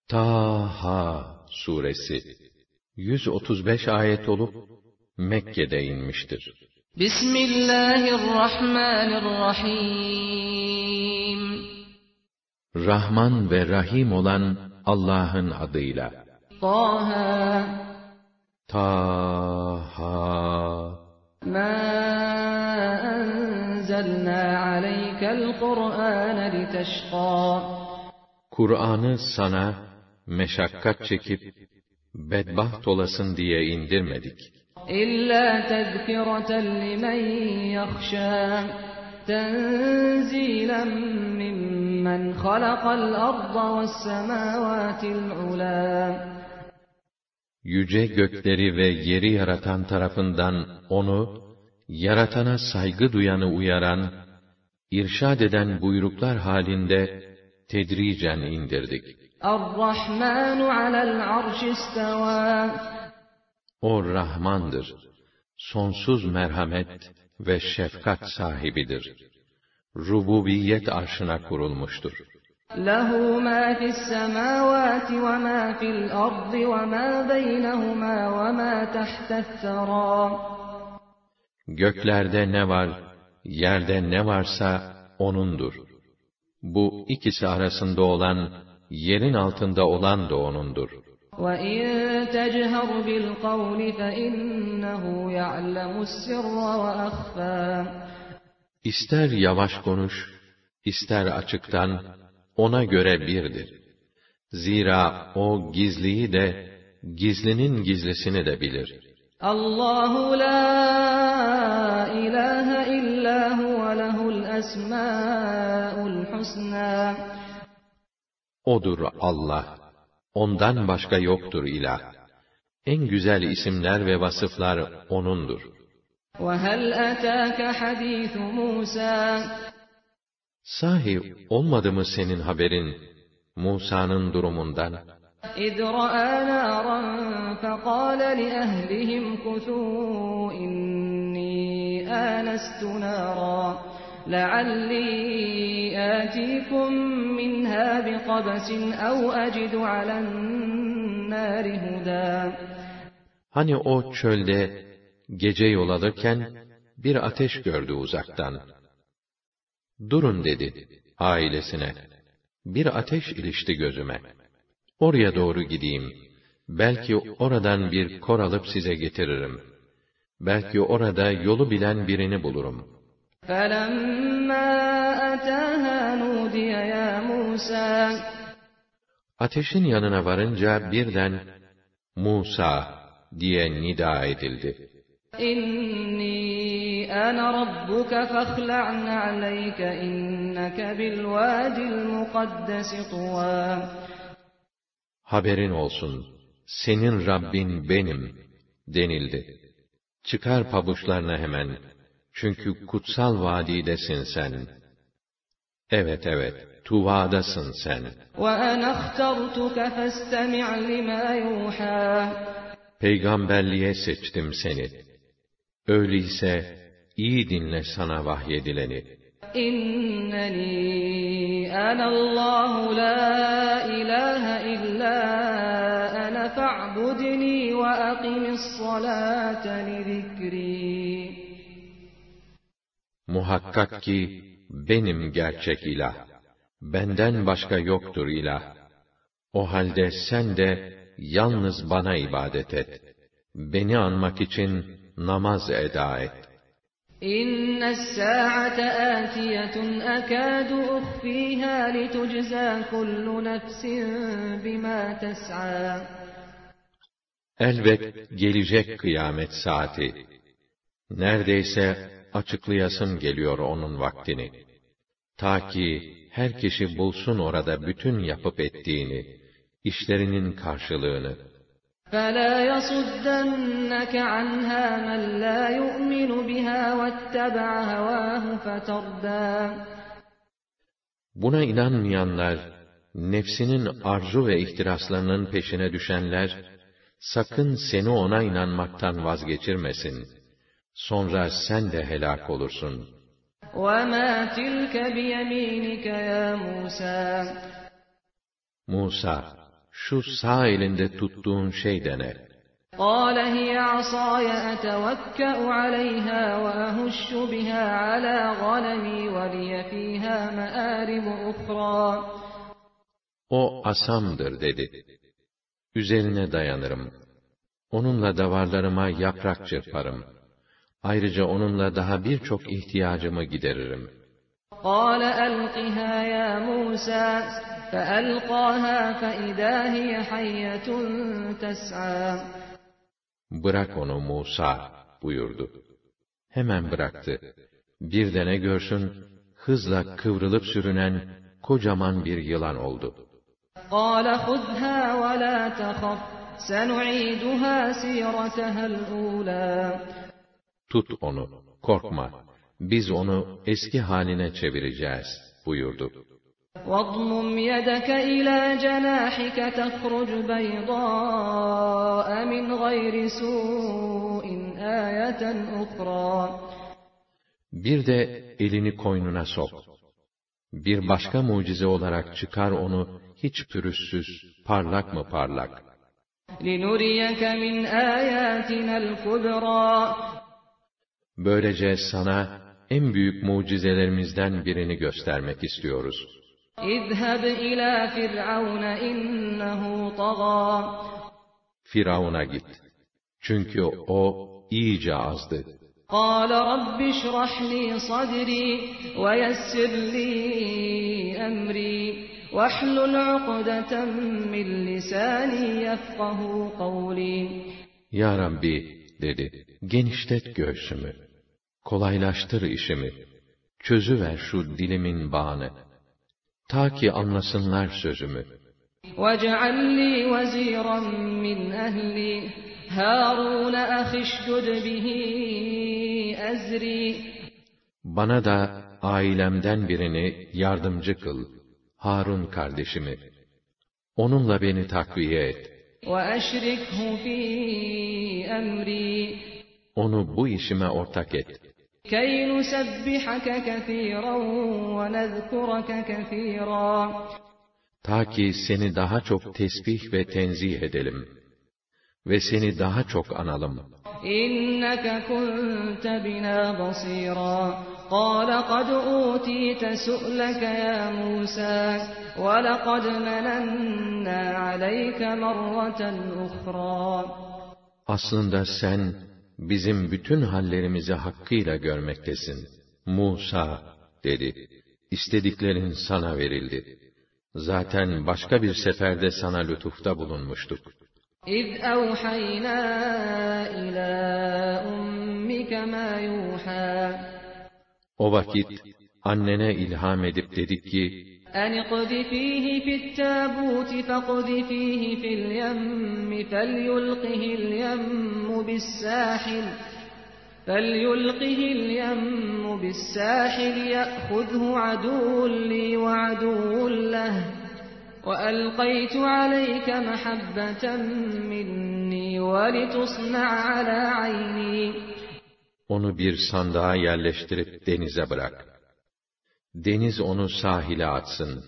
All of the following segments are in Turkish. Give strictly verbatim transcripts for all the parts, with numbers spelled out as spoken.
Taha suresi yüz otuz beş ayet olup Mekke'de inmiştir. Bismillahirrahmanirrahim. Rahman ve Rahim olan Allah'ın adıyla. Taha. Taha. Ma enzelna aleykel Kur'ane liteşqa. Kur'an'ı sana meşakkat çekip bedbaht olasın diye indirmedik. İlla tezkireten limen yahşâ. Tenzilen mimmen halakal arda vessemâvâtil ulâ. Yüce gökleri ve yeri yaratan tarafından onu, yaratana saygı duyanı uyaran, irşad eden buyruklar halinde tedricen indirdik. Er-Rahmanu alel arş istevâ. O Rahmandır, sonsuz merhamet ve şefkat sahibidir. Rububiyet arşına kurulmuştur. Lehu ma fis semâvâti ve ma fil ardı ve ma beynehumâ ve ma tahte's-serâ. Göklerde ne var, yerde ne varsa O'nundur. Bu ikisi arasında olan, yerin altında olan da O'nundur. وَاِنْ تَجْهَرْ بِالْقَوْلِ فَاِنَّهُ يَعْلَمُ السِّرَّ وَأَخْفَى. İster yavaş konuş, ister açıktan, O'na göre birdir. Zira O gizliyi de, gizlinin gizlisini de bilir. Allahu la ilahe illa huve lehul esmâul husnâ. O'dur Allah. Ondan başka yoktur ilah. En güzel isimler ve vasıflar O'nundur. وَهَلْ أَتَاكَ حَدِيثُ مُوسَى. Sahi olmadı mı senin haberin Musa'nın durumundan? اِذْ رَأَى نَارًا فَقَالَ لِأَهْلِهِمْ كُثُوا إِنِّي آنَسْتُ نَارًا لَعَلِّي آتِيكُمْ مِنْهَا بِقَبَسٍ أَوْ أَجِدُ عَلَى النَّارِ هُدًى. Hani o çölde gece yol alırken bir ateş gördü uzaktan. Durun dedi ailesine. Bir ateş ilişti gözüme. Oraya doğru gideyim. Belki oradan bir kor alıp size getiririm. Belki orada yolu bilen birini bulurum. فَلَمَّا أَتَاهَا نُودِيَ يَا مُوسَى. Ateşin yanına varınca birden Musa diye nida edildi. İnni ana rabbuka fakhla' aleyke inneke bil vadil mukaddes tuwa. Haberin olsun, senin Rabbin benim denildi. Çıkar pabuçlarına hemen, çünkü kutsal vadidesin sen. Evet evet, Tuva'dasın sen. وَأَنَا اخْتَرْتُكَ فَاسْتَمِعْ لِمَا يُوحَى. Peygamberliğe seçtim seni. Öyleyse iyi dinle sana vahyedileni. İnneni anallahu la ilahe illa ana fa'budni ve akimissalate li zikri. Muhakkak ki benim gerçek ilah. Benden başka yoktur ilah. O halde sen de yalnız bana ibadet et. Beni anmak için namaz eda et. İnnes sa'ate atiyetun akadu ukhfiha litujza kullu nefsin bima tes'a. Elbet gelecek kıyamet saati. Neredeyse açıklayasım geliyor onun vaktini. Ta ki her kişi bulsun orada bütün yapıp ettiğini, işlerinin karşılığını. فَلَا يَصُدَّنَّكَ عَنْهَا مَنْ لَا يُؤْمِنُ بِهَا وَاتَّبَعَ هَوَاهُ فَتَرْدَى. Buna inanmayanlar, nefsinin arzu ve ihtiraslarının peşine düşenler, sakın seni ona inanmaktan vazgeçirmesin. Sonra sen de helak olursun. وَمَا تِلْكَ بِيَمِينِكَ يَا مُوسَى. Musa, şu sağ elinde tuttuğun şey de ne? قَالَ هِيَ عَصَايَ أَتَوَكَّأُ عَلَيْهَا وَأَهُشُّ بِهَا عَلَى غَنَمِي وَلِيَ فِيهَا مَآرِبُ أُخْرَى. O asamdır dedi. Üzerine dayanırım. Onunla davarlarıma yaprak çırparım. Ayrıca onunla daha birçok ihtiyacımı gideririm. قَالَ أَلْقِهَا يَا مُوسَى فَأَلْقَاهَا فَإِذَا هِيَ حَيَّةٌ تَسْعَى. Bırak onu Musa buyurdu. Hemen bıraktı. Bir de ne görsün, hızla kıvrılıp sürünen kocaman bir yılan oldu. قَالَ خُذْهَا وَلَا تَخَفْ سَنُعِيدُهَا سِيرَتَهَا الْأُولَى. Tut onu, korkma. Biz onu eski haline çevireceğiz buyurdu. وَاضْمُمْ يَدَكَ إِلَى جَنَاحِكَ تَخْرُجْ بَيْضَاءَ مِنْ غَيْرِ سُوءٍ آيَةً أُخْرَى. Bir de elini koynuna sok. Bir başka mucize olarak çıkar onu hiç pürüzsüz, parlak mı parlak. لِنُرِيَكَ مِنْ آيَاتِنَا الْكُبْرَى. Böylece sana en büyük mucizelerimizden birini göstermek istiyoruz. اِذْهَبْ إِلَى فِرْعَوْنَ إِنَّهُ طَغَى. Firavun'a git. Çünkü o iyice azdı. قَالَ رَبِّ اشْرَحْ لِي صَدْرِي وَيَسِّرْ لِي أَمْرِي وَاحْلُلْ عُقْدَةً مِّن لِّسَانِي يَفْقَهُوا قَوْلِي. Ya Rabbi dedi, genişlet göğsümü, kolaylaştır işimi, çözüver şu dilimin bağını, ta ki anlasınlar sözümü. وَاجْعَل لِّي وَزِيرًا مِّنْ أَهْلِي هَارُونَ أَخِي اشْدُدْ بِهِ أَزْرِي. Bana da ailemden birini yardımcı kıl, Harun kardeşimi. Onunla beni takviye et. وَأَشْرِكْهُ فِي أَمْرِي. Onu bu işime ortak et. كَيْ نُسَبِّحَكَ كَثِيرًا وَنَذْكُرَكَ كَثِيرًا. Ta ki seni daha çok tesbih ve tenzih edelim ve seni daha çok analım. إِنَّكَ كُنْتَ بِنَا بَصِيرًا. قَالَ قَدْ أُوتِيتَ سُؤْلَكَ يَا مُوسَى وَلَقَدْ مَنَنَّا عَلَيْكَ مَرَّةً أُخْرَى. Aslında sen bizim bütün hallerimizi hakkıyla görmektesin. Musa dedi, istediklerin sana verildi. Zaten başka bir seferde sana lütufta bulunmuştuk. إِذْ أَوْحَيْنَا إِلَى أُمِّكَ مَا يُوحَى. O vakit annene ilham edip dedik ki, أَنِ اقْذِفِيهِ فِي التَّابُوتِ فَاقْذِفِيهِ فِي الْيَمِّ فَلْيُلْقِهِ الْيَمُّ بِالسَّاحِلِ فَلْيُلْقِهِ الْيَمُّ بِالسَّاحِلِ يَأْخُذْهُ عَدُوٌّ لِّي وَعَدُوٌّ لَّهُ وَأَلْقَيْتُ عَلَيْكَ مَحَبَّةً مِّنِّي وَلِتُصْنَعَ عَلَى عَيْنِي. Onu bir sandığa yerleştirip denize bırak. Deniz onu sahile atsın.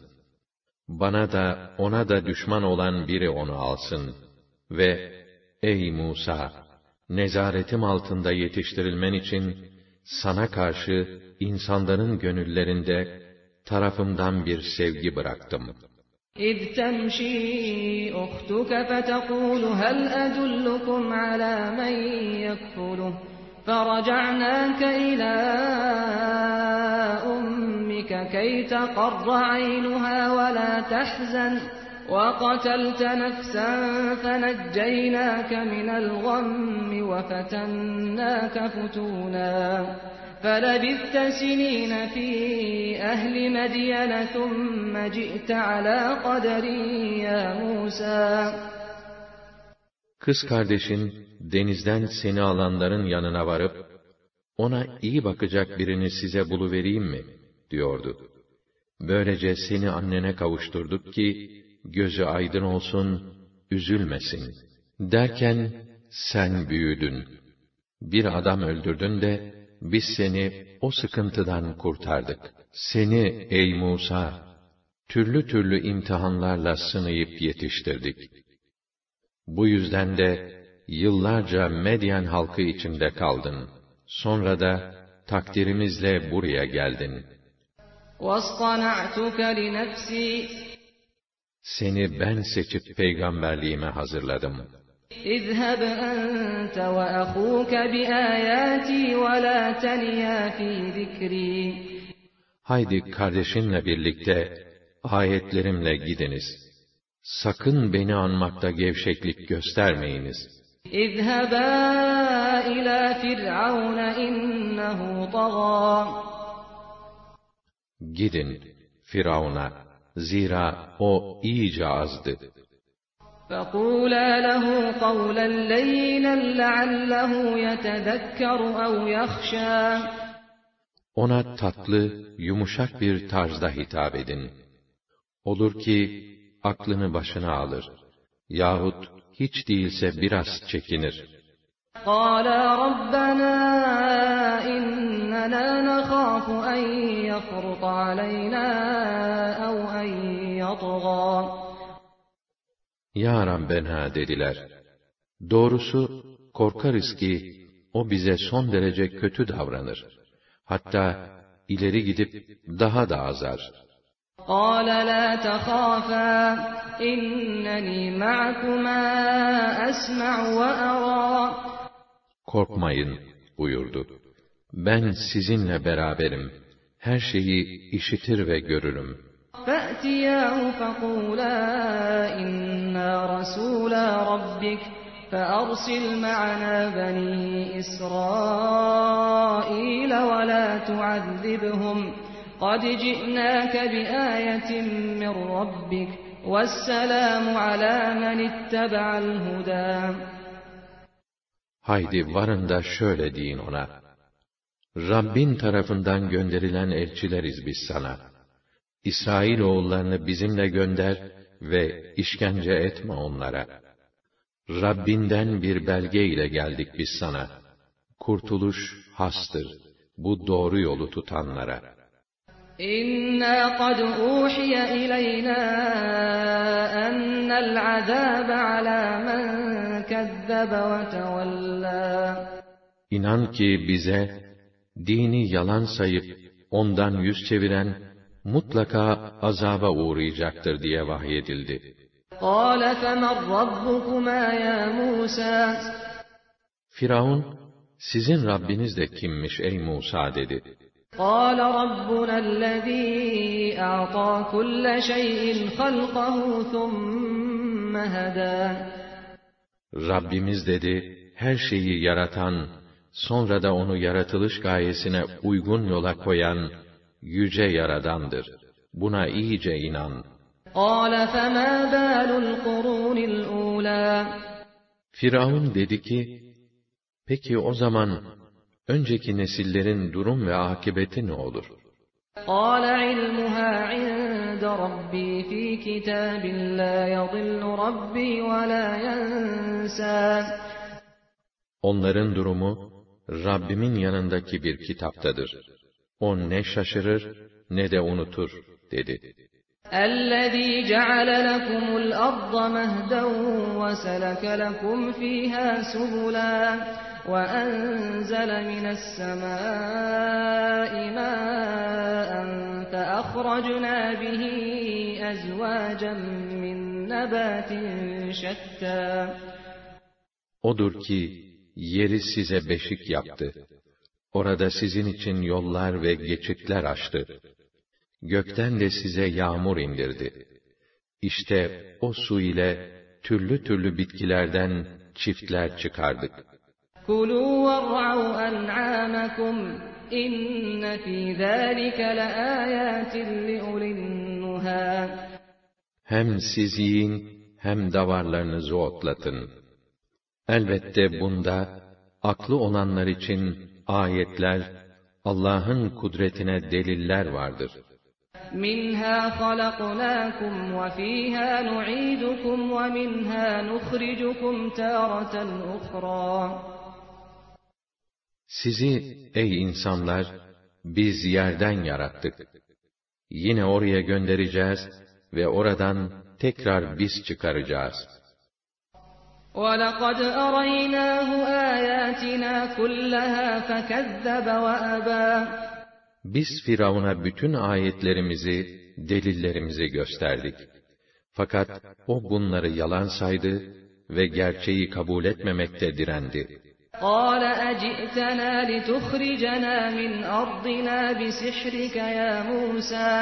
Bana da ona da düşman olan biri onu alsın. Ve ey Musa! Nezaretim altında yetiştirilmen için sana karşı insanların gönüllerinde tarafımdan bir sevgi bıraktım. إِذْ تَمْشِي أُخْتُكَ فَتَقُولُ هَلْ أَدُلُّكُمْ عَلَى مَنْ يَكْفُلُهُ فَرَجَعْنَاكَ إِلَى أُمِّكَ كَيْ تَقَرَّ عَيْنُهَا وَلَا تَحْزَنَ وَقَتَلْتَ نَفْسًا فَنَجَّيْنَاكَ مِنَ الْغَمِّ وَفَتَنَّاكَ فُتُونًا فَلَبِثْتَ سِنِينَ فِي أَهْلِ مَدْيَنَ ثُمَّ جِئْتَ عَلَى قَدَرٍ يَا مُوسَى. Kız kardeşin denizden seni alanların yanına varıp, ona iyi bakacak birini size buluvereyim mi? diyordu. Böylece seni annene kavuşturduk ki, gözü aydın olsun, üzülmesin. Derken, sen büyüdün. Bir adam öldürdün de, biz seni o sıkıntıdan kurtardık. Seni ey Musa, türlü türlü imtihanlarla sınayıp yetiştirdik. Bu yüzden de yıllarca Medyen halkı içinde kaldın. Sonra da takdirimizle buraya geldin. وَاصْطَنَعْتُكَ لِنَفْسِي Seni ben seçip peygamberliğime hazırladım. اِذْهَبْ أَنْتَ وَأَخُوكَ بِآيَاتِي وَلَا تَنِيَا فِي ذِكْرِي Haydi kardeşinle birlikte ayetlerimle gidiniz. Sakın beni anmakta gevşeklik göstermeyiniz. اِذْهَبَا إِلَى فِرْعَوْنَ إِنَّهُ طَغَى Gidin Firavun'a, zira o iyice azdı. فَقُولَا لَهُ قَوْلًا لَيِّنًا لَعَلَّهُ يَتَذَكَّرُ أَوْ يَخْشَى Ona tatlı, yumuşak bir tarzda hitap edin. Olur ki aklını başına alır yahut hiç değilse biraz çekinir. قَالَا رَبَّنَا إِنَّنَا نَخَافُ أَنْ يَفْرُطَ عَلَيْنَا أَوْ أَنْ يَطْغَى Ya Rabbena dediler. Doğrusu korkarız ki o bize son derece kötü davranır. Hatta ileri gidip daha da azar. قَالَ لَا تَخَافَا إِنَّنِي مَعَكُمَا أَسْمَعُ وَأَرَى Korkmayın buyurdu. Ben sizinle beraberim. Her şeyi işitir ve görürüm. فَأْتِيَاهُ فَقُولَا إِنَّا رَسُولَا رَبِّكَ فَأَرْسِلْ مَعَنَا بَنِي إِسْرَائِيلَ وَلَا تُعَذِّبْهُمْ قَدْ جِئْنَاكَ بِآيَةٍ مِّن رَّبِّكَ وَالسَّلَامُ عَلَى مَنِ اتَّبَعَ الْهُدَى Haydi varın da şöyle deyin ona. Rabbin tarafından gönderilen elçileriz biz sana. İsrail oğullarını bizimle gönder ve işkence etme onlara. Rabbinden bir belge ile geldik biz sana. Kurtuluş hastır, bu doğru yolu tutanlara. İnna kad uhiye ileyna ennel azâbe alâ men kezzebe ve tevellâ. İnan ki bize, dini yalan sayıp ondan yüz çeviren, mutlaka azaba uğrayacaktır diye vahyedildi. قَالَ فَمَنْ رَبُّكُمَا يَا مُوسَى Firavun, sizin Rabbiniz de kimmiş ey Musa dedi. قَالَ رَبُّنَا الَّذ۪ي أَعْطَى كُلَّ شَيْءٍ خَلْقَهُ ثُمَّ هَدَى. Rabbimiz dedi, her şeyi yaratan, sonra da onu yaratılış gayesine uygun yola koyan, yüce Yaradandır. Buna iyice inan. قَالَ فَمَا بَالُ الْقُرُونِ الْأُولَى. Firavun dedi ki, peki o zaman, önceki nesillerin durum ve akıbeti ne olur? قَالَ عِلْمُهَا عِندَ رَبِّي فِي كِتَابٍ لَا يَضِلُّ رَبِّي وَلَا يَنْسَى. Onların durumu, Rabbimin yanındaki bir kitaptadır. O ne şaşırır, ne de unutur, dedi. اَلَّذ۪ي جَعَلَ لَكُمُ الْأَرْضَ مَهْدًا وَسَلَكَ لَكُمْ ف۪يهَا سُبُلًا وَأَنْزَلَ مِنَ السَّمَاءِ مَاءً فَأَخْرَجْنَا بِهِ أَزْوَاجًا مِّن نَّبَاتٍ شَتَّى. Odur ki, yeri size beşik yaptı. Orada sizin için yollar ve geçitler açtı. Gökten de size yağmur indirdi. İşte o su ile türlü türlü bitkilerden çiftler çıkardık. كُلُوا وَارْعَوْا أَنْعَامَكُمْ إِنَّ فِي ذَٰلِكَ لَآيَاتٍ لِأُولِي النُّهَى. Hem siz yiyin, hem davarlarınızı otlatın. Elbette bunda, aklı olanlar için ayetler, Allah'ın kudretine deliller vardır. مِنْهَا خَلَقْنَاكُمْ وَفِيهَا نُعِيدُكُمْ وَمِنْهَا نُخْرِجُكُمْ تَارَةً أُخْرَى. Sizi ey insanlar, biz yerden yarattık. yine oraya göndereceğiz ve oradan tekrar biz çıkaracağız. وَلَقَدْ أَرَيْنَاهُ آيَاتِنَا كُلَّهَا فَكَذَّبَ وَأَبَى Biz Firavun'a bütün ayetlerimizi, delillerimizi gösterdik. Fakat o bunları yalan saydı ve gerçeği kabul etmemekte direndi. قَالَ أَجِئْتَنَا لِتُخْرِجَنَا مِنْ أَرْضِنَا بِسِحْرِكَ يَا مُوسَى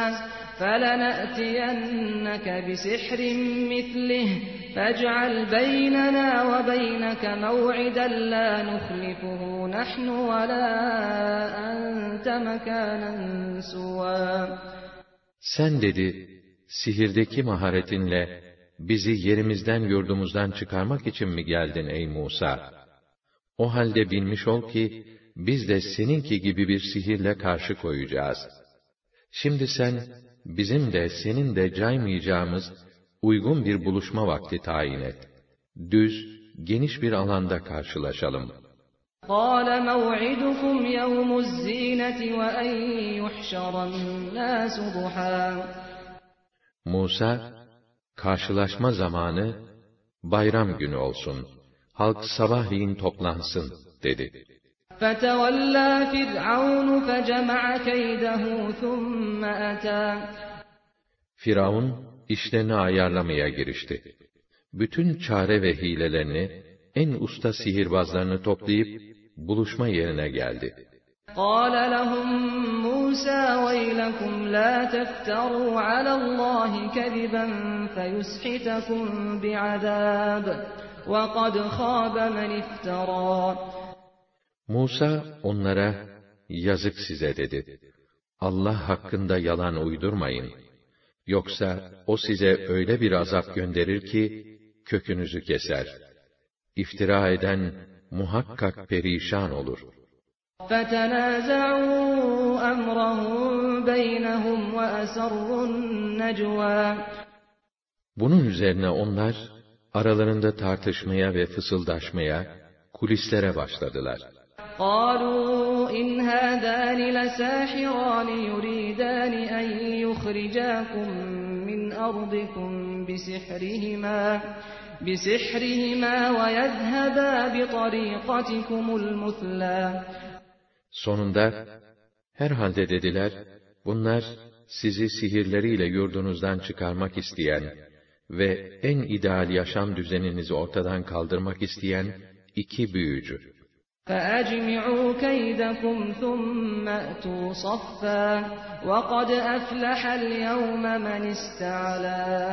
فَلَنَأْتِيَنَّكَ بِسِحْرٍ مِثْلِهِ فَاجْعَلْ بَيْنَنَا وَبَيْنَكَ مَوْعِدًا لَا نُخْلِفُهُ نَحْنُ وَلَا أَنْتَ مَكَانًا سُوًى Sen dedi, sihirdeki maharetinle bizi yerimizden yurdumuzdan çıkarmak için mi geldin ey Musa? O halde bilmiş ol ki, biz de seninki gibi bir sihirle karşı koyacağız. Şimdi sen, bizim de senin de caymayacağımız uygun bir buluşma vakti tayin et. Düz, geniş bir alanda karşılaşalım. قَالَ مَوْعِدُكُمْ يَوْمُ الزِّينَةِ وَأَنْ يُحْشَرَ النَّاسُ ضُحًى Musa, karşılaşma zamanı, bayram günü olsun. Halk sabahleyin toplansın, dedi. فَتَوَلَّى فِرْعَوْنُ فَجَمَعَ كَيْدَهُ ثُمَّ أَتَى Firavun, işlerini ayarlamaya girişti. Bütün çare ve hilelerini, en usta sihirbazlarını toplayıp, buluşma yerine geldi. قَالَ لَهُمْ مُوسَى وَيْلَكُمْ لَا تَفْتَرُوا عَلَى اللّٰهِ كَذِبًا فَيُسْحِتَكُمْ بِعَذَابٍ وَقَدْ خَابَ مَنِ افْتَرَى Musa onlara, yazık size dedi. Allah hakkında yalan uydurmayın. Yoksa o size öyle bir azap gönderir ki, kökünüzü keser. İftira eden muhakkak perişan olur. فَتَنَازَعُوا أَمْرَهُمْ بَيْنَهُمْ وَأَسَرُّوا النَّجْوَى Bunun üzerine onlar, aralarında tartışmaya ve fısıldaşmaya, kulislere başladılar. قَالُوا إِنْ هَذَانِ لَسَاحِرَانِ يُرِيدَانِ أَنْ يُخْرِجَاكُمْ مِنْ أَرْضِكُمْ بِسِحْرِهِمَا بِسِحْرِهِمَا وَيَذْهَبَا بِطَرِيقَتِكُمُ الْمُثْلَى Sonunda, herhalde dediler, bunlar sizi sihirleriyle yurdunuzdan çıkarmak isteyen ve en ideal yaşam düzeninizi ortadan kaldırmak isteyen iki büyücü. فَأَجْمِعُوا كَيْدَكُمْ ثُمَّ أْتُوا صَفًّا وَقَدْ أَفْلَحَ الْيَوْمَ مَنِ اسْتَعْلَى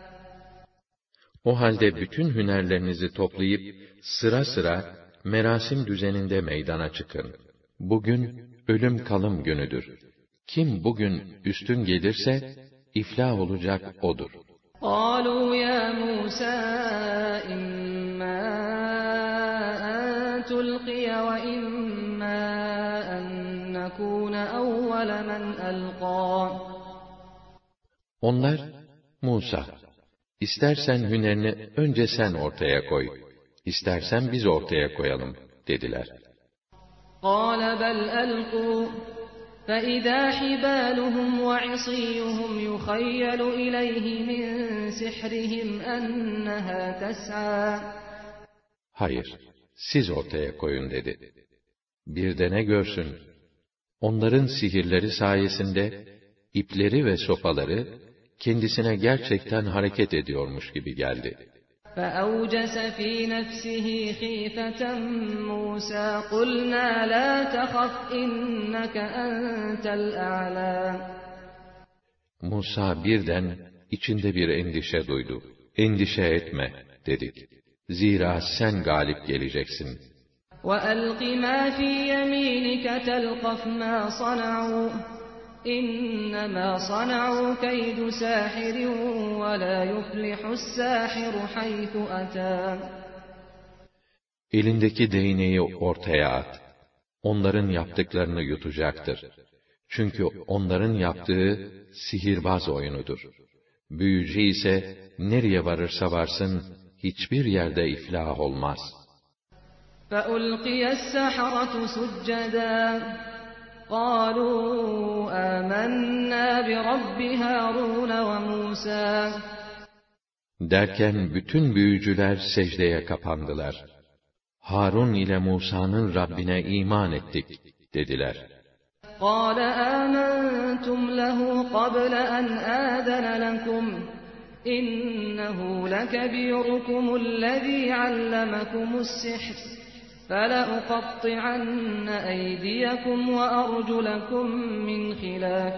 O halde bütün hünerlerinizi toplayıp sıra sıra merasim düzeninde meydana çıkın. Bugün ölüm kalım günüdür. Kim bugün üstün gelirse iflah olacak odur. قَالُوا يَا مُوسَى إِمَّا أَن تُلْقِيَ وَإِمَّا أَن نَّكُونَ أَوَّلَ مَنْ أَلْقَى Onlar, Musa, istersen hünerini önce sen ortaya koy, istersen biz ortaya koyalım, dediler. قَالَ بَلْ أَلْقُوا فَإِذَا حِبَالُهُمْ وَعِصِيُّهُمْ يُخَيَّلُ إِلَيْهِ مِنْ سِحْرِهِمْ أَنَّهَا تَسْعَى Hayır, siz ortaya koyun dedi. Bir de ne görsün? Onların sihirleri sayesinde ipleri ve sopaları kendisine gerçekten hareket ediyormuş gibi geldi. فَأَوْجَسَ فِي نَفْسِهِ خِيفَةً مُوسَى قُلْنَا لَا تَخَفْ إِنَّكَ أَنْتَ الْأَعْلَى Musa birden içinde bir endişe duydu. Endişe etme, dedik. Zira sen galip geleceksin. وَأَلْقِ مَا فِي يَمِينِكَ تَلْقَفْ مَا صَنَعُوا إِنَّمَا صَنَعُوا كَيْدُ سَاحِرٍ وَلَا يُفْلِحُ السَّاحِرُ حَيْثُ أَتَى Elindeki değneği ortaya at. Onların yaptıklarını yutacaktır. Çünkü onların yaptığı sihirbaz oyunudur. Büyücü ise nereye varırsa varsın hiçbir yerde iflah olmaz. فَأُلْقِيَ السَّحَرَةُ سُجَّدًا قالوا آمنا برب هارون وموسى. Derken bütün büyücüler secdeye kapandılar. Harun ile Musa'nın Rabbine iman ettik dediler. قال آمنتم له قبل أن آذن لكم إنه لكبيركم الذي علمكم السحر فلأقطعن أيديكم وأرجلكم من خلاف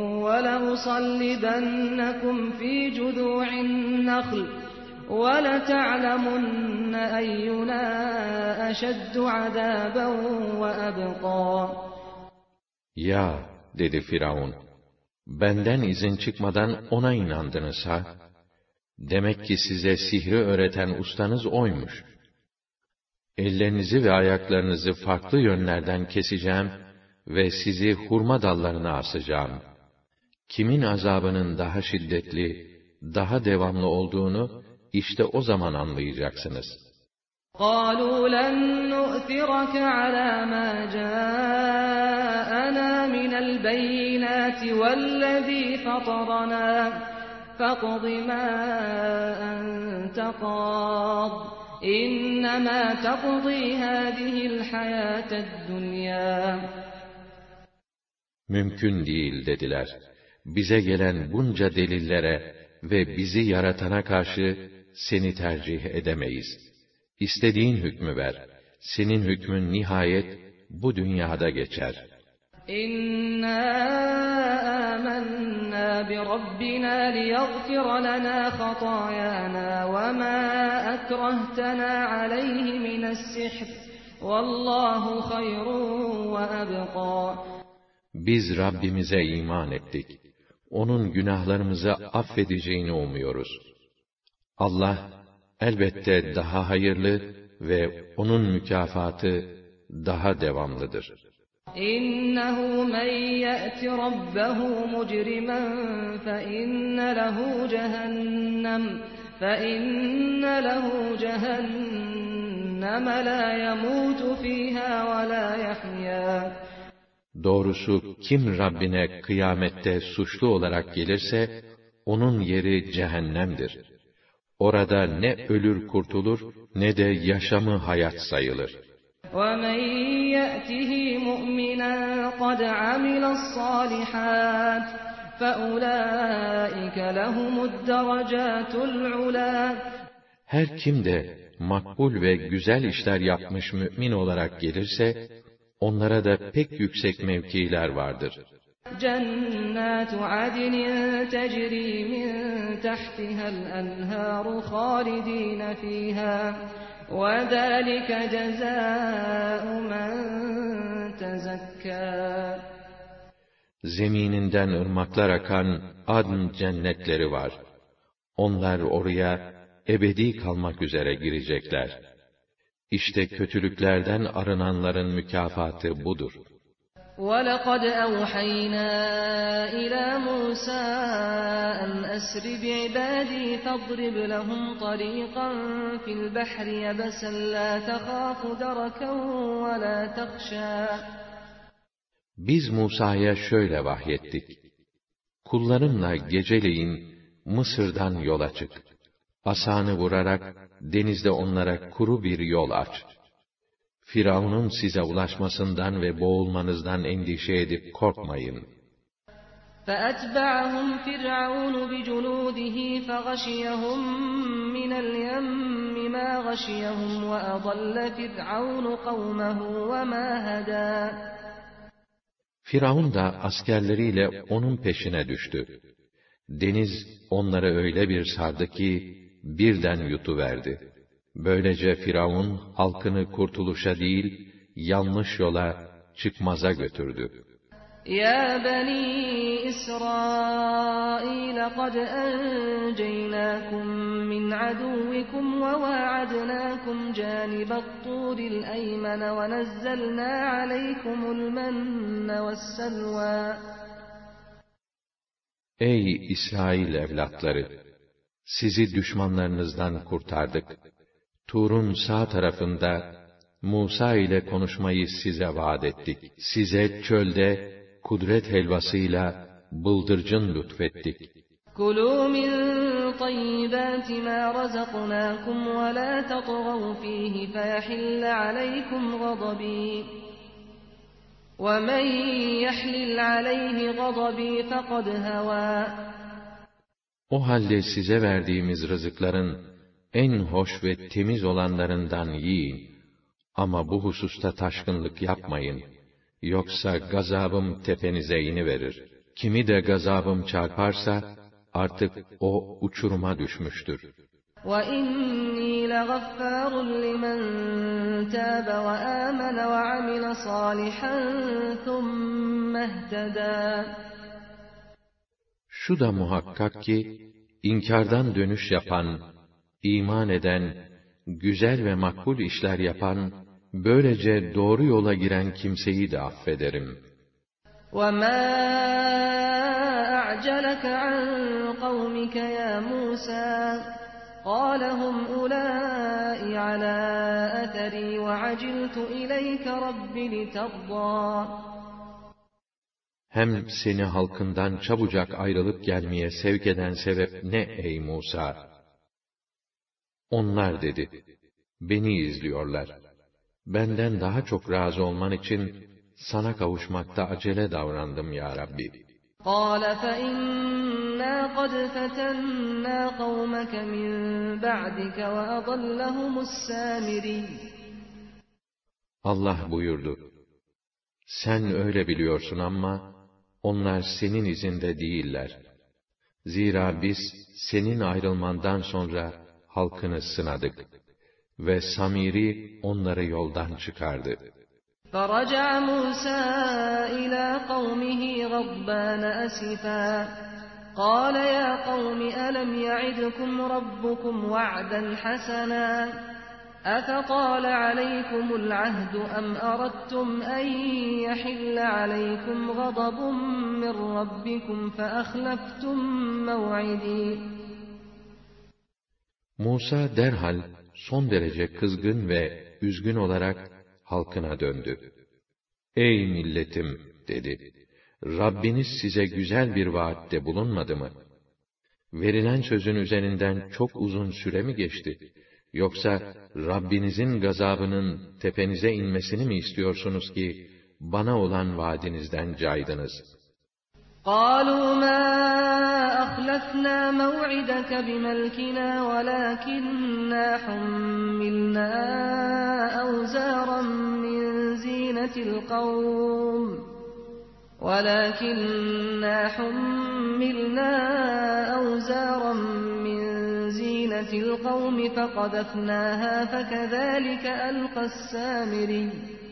ولأصلبنكم في جذوع النخل وَلَتَعْلَمُنَّ أَيُّنَا أَشَدُّ عَذَابًا وَأَبْقَى. Ya, dedi Firavun, benden izin çıkmadan ona inandınız ha? Demek ki size sihri öğreten ustanız oymuş. Ellerinizi ve ayaklarınızı farklı yönlerden keseceğim ve sizi hurma dallarına asacağım. Kimin azabının daha şiddetli, daha devamlı olduğunu, İşte o zaman anlayacaksınız. قَالُوا لَنْ نُؤْثِرَكَ عَلَى مَا جَاءَنَا مِنَ الْبَيِّنَاتِ وَالَّذِي فَطَرَنَا فَاقْضِ مَا أَنْتَ قَاضٍ إِنَّمَا تَقْضِي هَذِهِ الْحَيَاةَ الدُّنْيَا. Mümkün değil dediler. Bize gelen bunca delillere ve bizi yaratana karşı seni tercih edemeyiz. İstediğin hükmü ver. Senin hükmün nihayet bu dünyada geçer. İnna amennâ bi rabbina liyaghfir lana hatâyâna ve mâ ekrehtena aleyhi mine's-sihr vallâhu hayrun ve ebqâ. Biz Rabbimize iman ettik. Onun günahlarımızı affedeceğini umuyoruz. Allah elbette daha hayırlı ve onun mükafatı daha devamlıdır. İnnehu men ye'ti rabbehu mucrimen fe inne lehu cehennem fe inne lehu cehennem la yemutu fiha ve la yahya. Doğrusu kim Rabbine kıyamette suçlu olarak gelirse, onun yeri cehennemdir. Orada ne ölür kurtulur, ne de yaşamı hayat sayılır. وَمَنْ يَأْتِهِ مُؤْمِنًا قَدْ عَمِلَ الصَّالِحَاتِ فَأُولَٰئِكَ لَهُمُ الدَّرَجَاتُ الْعُلَى. Her kim de makbul ve güzel işler yapmış mümin olarak gelirse, onlara da pek yüksek mevkiler vardır. Cennatu adnin tecri min tahtiha'l enharu halidin fiha ve zalika cezaa'u men tezekka. Zemininden ırmaklar akan adn cennetleri var. Onlar oraya ebedi kalmak üzere girecekler. İşte kötülüklerden arınanların mükafatı budur. وَلَقَدْ أَوْحَيْنَا إِلَى مُوسَىٰ أَنْ أَسْرِ بِعِبَادِي فَاضْرِبْ لَهُمْ طَرِيقًا فِي الْبَحْرِ يَبَسًا لَا تَخَافُ دَرَكًا وَلَا تَخْشَىٰ. Biz Musa'ya şöyle vahyettik. Kullarımla geceleyin Mısır'dan yola çık. Asanı vurarak denizde onlara kuru bir yol aç. Firavun'un size ulaşmasından ve boğulmanızdan endişe edip korkmayın. فَأَتْبَعَهُمْ فِرْعَوْنُ بِجُنُودِهِ فَغَشِيَهُمْ مِنَ الْيَمِّ مَا غَشِيَهُمْ وَأَضَلَّ فِرْعَوْنُ قَوْمَهُ وَمَا هَدَىٰ. Firavun da askerleriyle onun peşine düştü. Deniz onları öyle bir sardı ki birden yutuverdi. Böylece Firavun halkını kurtuluşa değil, yanlış yola, çıkmaza götürdü. Ya bani İsrail kad enceynâkum min aduvvikum ve vaadnâkum cânibat-tûril eymene ve nezzelnâ aleykumul menne vesselvâ. Ey İsrail evlatları! Sizi düşmanlarınızdan kurtardık. Tur'un sağ tarafında Musa ile konuşmayı size vaat ettik. Size çölde kudret helvasıyla bıldırcın lütfettik. كُلُوا مِنْ طَيِّبَاتِ مَا رَزَقْنَاكُمْ وَلَا تَطْغَوْا فِيهِ فَيَحِلَّ عَلَيْكُمْ غَضَبِي وَمَنْ يَحْلِلْ عَلَيْهِ غَضَبِي فَقَدْ هَوَى. O halde size verdiğimiz rızıkların en hoş ve temiz olanlarından yiyin. Ama bu hususta taşkınlık yapmayın. Yoksa gazabım tepenize iniverir. Kimi de gazabım çarparsa, artık o uçuruma düşmüştür. وَإِنِّي لَغَفَّارٌ لِمَنْ تَابَ وَآمَنَ وَعَمِلَ صَالِحًا ثُمَّ اهْتَدَى. Şu da muhakkak ki, inkardan dönüş yapan, iman eden, güzel ve makbul işler yapan, böylece doğru yola giren kimseyi de affederim. وَمَا أَعْجَلَكَ عَنْ قَوْمِكَ يَا مُوسَى قَالَ هُمْ أُولَٰئِ عَلَىٰ أَثَرِي وَعَجِلْتُ إِلَيْكَ رَبِّ لِتَرْضَىٰ. Hem seni halkından çabucak ayrılıp gelmeye sevk eden sebep ne ey Musa? Onlar dedi, beni izliyorlar. Benden daha çok razı olman için sana kavuşmakta acele davrandım ya Rabbi. قَالَ فَإِنَّا قَدْ فَتَنَّا قَوْمَكَ مِنْ بَعْدِكَ وَأَضَلَّهُمُ السَّامِرِيُّ. Allah buyurdu, sen öyle biliyorsun ama onlar senin izinde değiller. Zira biz senin ayrılmandan sonra halkını sınadık ve Samiri onları yoldan çıkardı. فَرَجَعَ مُوسَى إِلَى قَوْمِهِ غَضْبَانَ أَسِفًا قَالَ يَا قَوْمِ أَلَمْ يَعِدْكُمْ رَبُّكُمْ وَعْدًا حَسَنًا أَفَطَالَ عَلَيْكُمُ الْعَهْدُ أَمْ أَرَدتُّمْ أَنْ يَحِلَّ عَلَيْكُمْ غَضَبٌ مِّنْ رَبِّكُمْ فَأَخْلَفْتُمْ مَوْعِدِي. Musa derhal son derece kızgın ve üzgün olarak halkına döndü. Ey milletim dedi. Rabbiniz size güzel bir vaatte bulunmadı mı? Verilen sözün üzerinden çok uzun süre mi geçti? Yoksa Rabbinizin gazabının tepenize inmesini mi istiyorsunuz ki bana olan vaadinizden caydınız? قَالُوا مَا أَخْلَفْنَا مَوْعِدَكَ بِمَلْكِنَا وَلَكِنَّا حُمِّلْنَا أَوْزَارًا مِّن زِينَةِ الْقَوْمِ وَلَكِنَّا حُمِّلْنَا أَوْزَارًا مِّن زِينَةِ الْقَوْمِ فَقَذَفْنَاهَا فَكَذَٰلِكَ أَلْقَى السَّامِرِيُّ.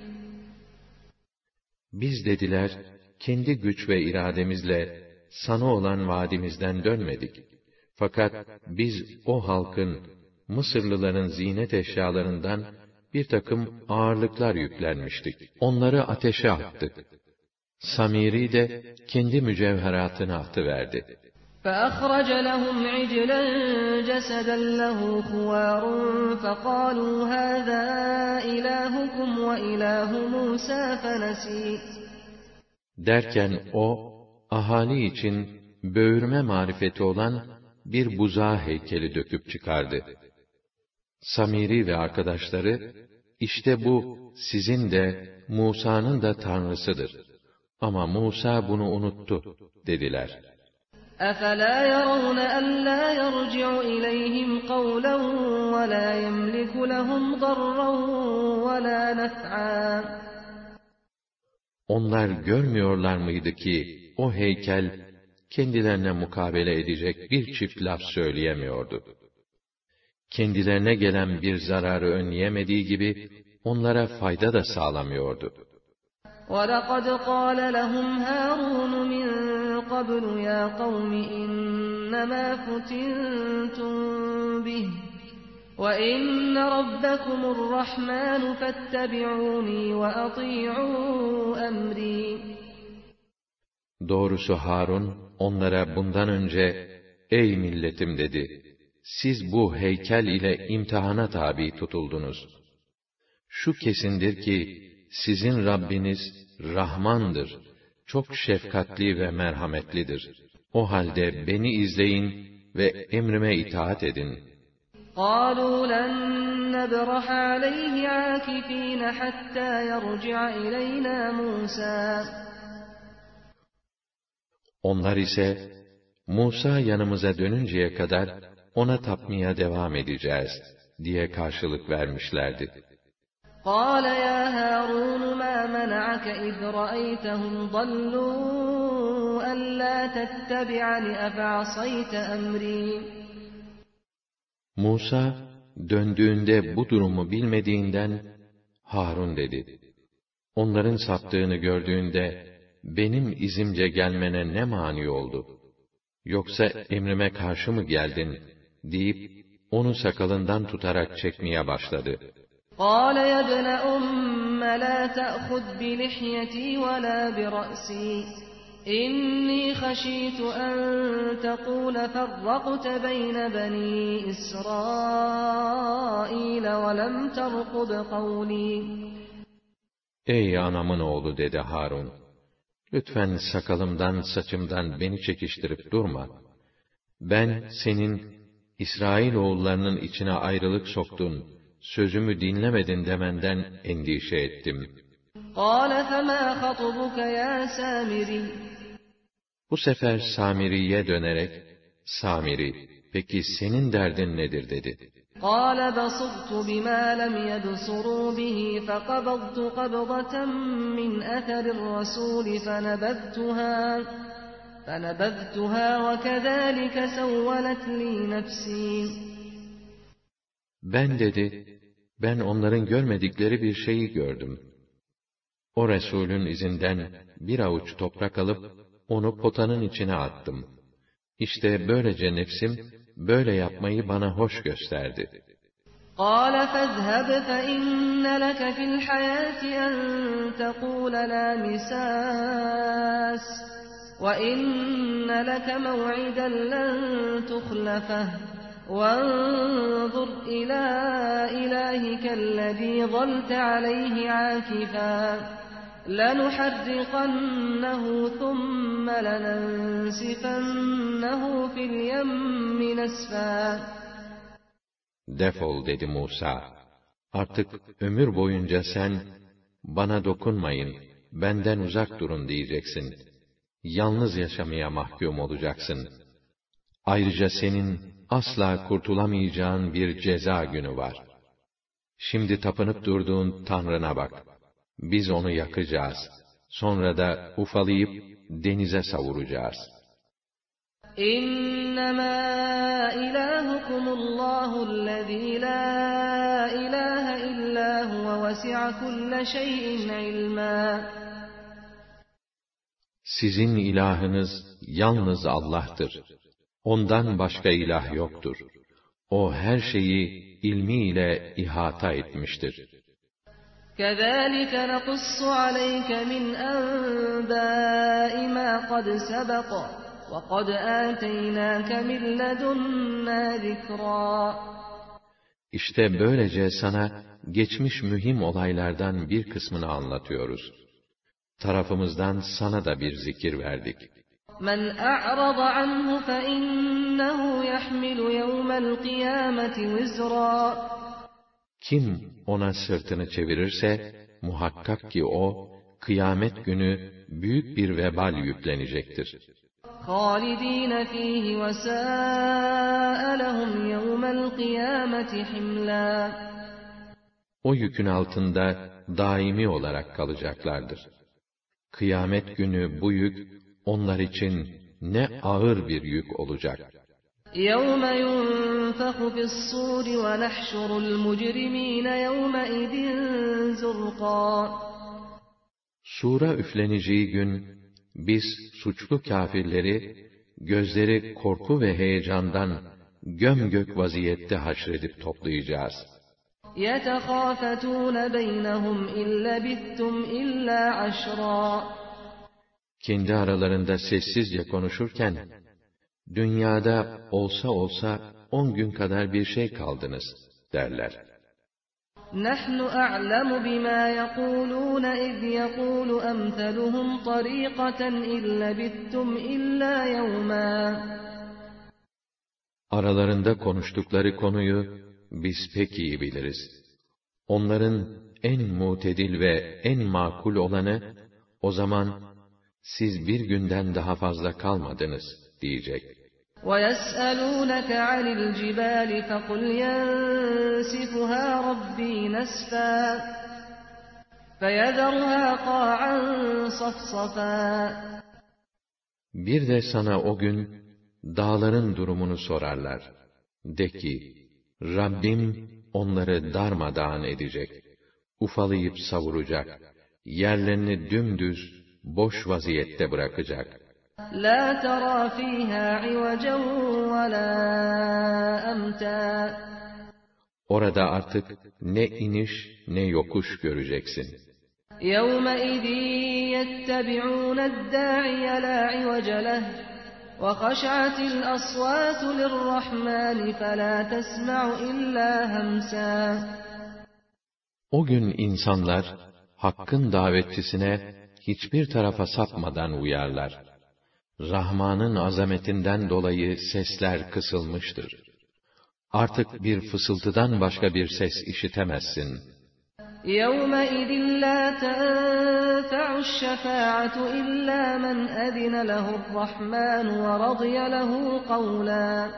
Biz dediler, kendi güç ve irademizle sana olan vaadimizden dönmedik. Fakat biz o halkın, Mısırlıların zinet eşyalarından bir takım ağırlıklar yüklenmiştik. Onları ateşe attık. Samiri de kendi mücevheratını atıverdi. فَأَخْرَجَ لَهُمْ عِجْلًا جَسَدًا لَهُ خُوَارٌ فَقَالُوا هَذَا إِلَٰهُكُمْ وَإِلَٰهُ مُوسَى فَنَسِيَ. Derken o, ahali için böğürme marifeti olan bir buzağı heykeli döküp çıkardı. Samiri ve arkadaşları, işte bu sizin de Musa'nın da tanrısıdır. Ama Musa bunu unuttu dediler. أَفَلَا يَرَوْنَ أَلَّا يَرْجِعُ إِلَيْهِمْ قَوْلًا وَلَا يَمْلِكُ لَهُمْ ضَرًّا وَلَا نَفْعًا. Onlar görmüyorlar mıydı ki o heykel kendilerine mukabele edecek bir çift laf söyleyemiyordu. Kendilerine gelen bir zararı önleyemediği gibi onlara fayda da sağlamıyordu. وَلَقَدْ قَالَ لَهُمْ هَارُونُ مِنْ قَبْلُ يَا قَوْمِ إِنَّمَا فُتِنْتُمْ بِهِ وَإِنَّ رَبَّكُمُ الرَّحْمَنُ فَاتَّبِعُونِي وَأَطِيعُوا أَمْرِي. Doğrusu Harun onlara bundan önce ey milletim dedi. Siz bu heykel ile imtihana tabi tutuldunuz. Şu kesindir ki, sizin Rabbiniz Rahmandır, çok şefkatli ve merhametlidir. O halde beni izleyin ve emrime itaat edin. قَالُوا لَن نَّبْرَحَ عَلَيْهِ عَاكِفِينَ حَتَّى يَرْجِعَ إِلَيْنَا مُوسَى. Onlar ise, Musa yanımıza dönünceye kadar ona tapmaya devam edeceğiz diye karşılık vermişlerdi. قَالَ يَا هَارُونُ مَا مَنَعَكَ إِذْ رَأَيْتَهُمْ ضَلُّوا أَلَّا تَتَّبِعَنِ أَفَعَصَيْتَ أَمْرِي. Musa, döndüğünde bu durumu bilmediğinden, Harun dedi, onların saptığını gördüğünde, benim izimce gelmene ne mani oldu? Yoksa emrime karşı mı geldin? Deyip, onu sakalından tutarak çekmeye başladı. قَالَ يَا ابْنَ أُمَّ لَا تَأْخُذْ بِلِحْيَتِي وَلَا بِرَأْسِي إِنِّي خَشِيتُ أَن تَقُولَ فَرَّقْتَ بَيْنَ بَنِي إِسْرَائِيلَ وَلَمْ تَرْقُبْ قَوْلِي. Ey anamın oğlu dedi Harun, lütfen sakalımdan, saçımdan beni çekiştirip durma. Ben senin İsrailoğullarının içine ayrılık soktun, sözümü dinlemedin demenden endişe ettim. قَالَ فَمَا خَطْبُكَ يَا سَامِرِيُّ. Bu sefer Samiri'ye dönerek, Samiri, peki senin derdin nedir dedi. قَالَ بَصُرْتُ بِمَا لَمْ يَبْصُرُوا بِهِ فَقَبَضْتُ قَبْضَةً مِّنْ أَثَرِ الرَّسُولِ فَنَبَذْتُهَا فَنَبَذْتُهَا وَكَذَٰلِكَ سَوَّلَتْ لِي نَفْسِي. Ben dedi, ben onların görmedikleri bir şeyi gördüm. O Resulün izinden bir avuç toprak alıp, onu potanın içine attım. İşte böylece nefsim, böyle yapmayı bana hoş gösterdi. قَالَ فَاذْهَبْ فَإِنَّ لَكَ فِي الْحَيَاةِ أَن تَقُولَ لَا مِسَاسَ وَإِنَّ لَكَ مَوْعِدًا لَّن تُخْلَفَهُ وَانظُرْ إِلَىٰ إِلَٰهِكَ الَّذِي ظَلْتَ عَلَيْهِ عَاكِفًا لَنُحَرِّقَنَّهُ ثُمَّ لَنَنسِفَنَّهُ فِي الْيَمِّ نَسْفًا. Defol dedi Musa. Artık ömür boyunca sen, bana dokunmayın, benden uzak durun diyeceksin. Yalnız yaşamaya mahkum olacaksın. Ayrıca senin asla kurtulamayacağın bir ceza günü var. Şimdi tapınıp durduğun Tanrına bak. Biz onu yakacağız. Sonra da ufalayıp denize savuracağız. İnnemâ ilâhukumullâhu'llezî lâ ilâhe illâ huve vesi'a kulle şeyin ilmâ. Sizin ilahınız yalnız Allah'tır. Ondan başka ilah yoktur. O her şeyi ilmiyle ihata etmiştir. كَذَٰلِكَ نَقُصُّ عَلَيْكَ مِنْ أَنْبَاءِ مَا قَدْ سَبَقَ وَقَدْ آتَيْنَاكَ مِنْ لَدُنَّا ذِكْرًا. İşte böylece sana geçmiş mühim olaylardan bir kısmını anlatıyoruz. Tarafımızdan sana da bir zikir verdik. مَنْ أَعْرَضَ عَنْهُ فَإِنَّهُ يَحْمِلُ يَوْمَ الْقِيَامَةِ وِزْرًا. Kim ona sırtını çevirirse, muhakkak ki o, kıyamet günü büyük bir vebal yüklenecektir. خَالِد۪ينَ ف۪يهِ وَسَاءَ لَهُمْ يَوْمَ الْقِيَامَةِ حِمْلًا. O yükün altında daimi olarak kalacaklardır. Kıyamet günü bu yük, onlar için ne ağır bir yük olacak. يَوْمَ يُنْفَخُ فِي الصُّورِ وَنَحْشُرُ الْمُجْرِم۪ينَ يَوْمَئِذٍ زُرْقًا. Sura üfleneceği gün, biz suçlu kâfirleri, gözleri korku ve heyecandan gömgök vaziyette haşredip toplayacağız. يَتَخَافَتُونَ بَيْنَهُمْ اِنْ لَبِثْتُمْ اِلَّا عَشْرًا. Kendi aralarında sessizce konuşurken, dünyada olsa olsa on gün kadar bir şey kaldınız derler. نحن أعلم بما يقولون إذ يقول أمثلهم طريقة إن لبثتم إلا يوما. Aralarında konuştukları konuyu biz pek iyi biliriz. Onların en mutedil ve en makul olanı, o zaman siz bir günden daha fazla kalmadınız diyecek. وَيَسْأَلُونَكَ عَنِ الْجِبَالِ فَقُلْ يَنسِفُهَا رَبِّي نَسْفًا فَيَذَرُهَا قَاعًا صَفْصَفًا. Bir de sana o gün dağların durumunu sorarlar. De ki, Rabbim onları darmadağın edecek, ufalayıp savuracak, yerlerini dümdüz, boş vaziyette bırakacak. لَا تَرَى فِيهَا عِوَجًا وَلَا أَمْتًا. Orada artık ne iniş ne yokuş göreceksin. يَوْمَئِذٍ يَتَّبِعُونَ الدَّاعِيَ لَا عِوَجَ لَهُ وَخَشَعَتِ الْأَصْوَاتُ لِلرَّحْمَنِ فَلَا تَسْمَعُ إِلَّا هَمْسًا. O gün insanlar, Hakk'ın davetçisine hiçbir tarafa sapmadan uyarlar. Rahman'ın azametinden dolayı sesler kısılmıştır. Artık bir fısıltıdan başka bir ses işitemezsin. يَوْمَئِذٍ لَا تَنْفَعُ الشَّفَاعَةُ إِلَّا مَنْ أَذِنَ لَهُ الرَّحْمَنُ وَرَضِيَ لَهُ قَوْلًا.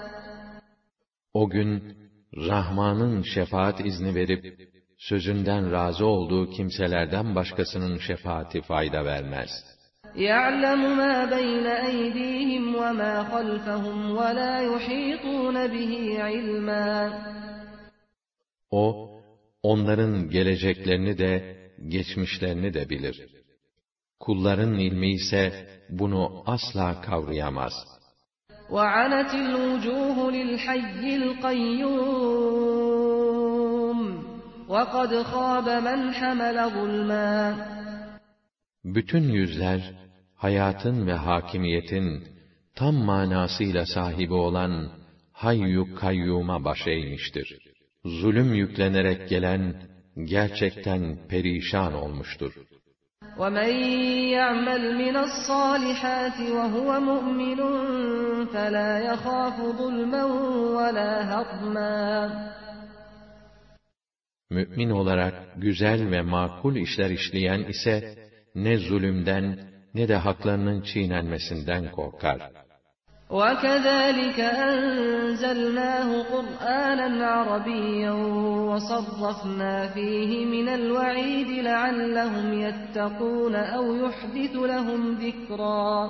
O gün, Rahman'ın şefaat izni verip, sözünden razı olduğu kimselerden başkasının şefaati fayda vermez. يَعْلَمُ مَا بَيْنَ أَيْدِيهِمْ وَمَا خَلْفَهُمْ وَلَا يُحِيطُونَ بِهِ عِلْمًا. O, onların geleceklerini de, geçmişlerini de bilir. Kulların ilmi ise bunu asla kavrayamaz. وَعَنَتِ الْوُجُوهُ لِلْحَيِّ الْقَيُّومِ وَقَدْ خَابَ مَنْ حَمَلَ ظُلْمًا. Bütün yüzler, hayatın ve hakimiyetin tam manasıyla sahibi olan Hayyu Kayyum'a baş eğmiştir. Zulüm yüklenerek gelen, gerçekten perişan olmuştur. وَمَنْ يَعْمَلْ مِنَ الصَّالِحَاتِ وَهُوَ مُؤْمِنٌ فَلَا يَخَافُ ظُلْمًا وَلَا هَضْمًا. Mü'min olarak güzel ve makul işler işleyen ise, ne zulümden ne de haklarının çiğnenmesinden korkar. وَكَذَٰلِكَ أَنزَلْنَاهُ قُرْآنًا عَرَبِيًّا وَصَرَّفْنَا فِيهِ مِنَ الْوَعِيدِ لَعَلَّهُمْ يَتَّقُونَ أَوْ يُحْدِثُ لَهُمْ ذِكْرًا.